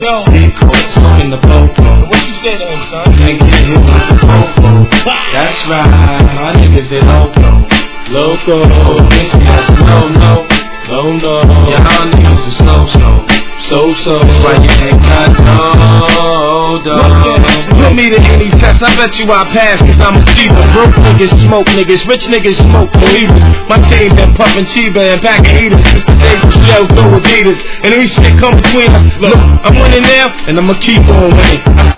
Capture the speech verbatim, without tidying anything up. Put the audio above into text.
Yo, big coat, smoking the popo. What you say to him, son? Can't get hit with the popo. That's right, my niggas they loco. Loco, this is no no. No no, y'all niggas is slow slow. So so, that's why you ain't got no dough. Put me to any test, I bet you I pass, cause I'm a cheaper. Broke niggas smoke niggas, rich niggas smoke believers. My team been puffin' Chiba and packing heaters since the days of Shell go Adidas. And any shit come between us, look, I'm winning now, and I'ma keep on winning.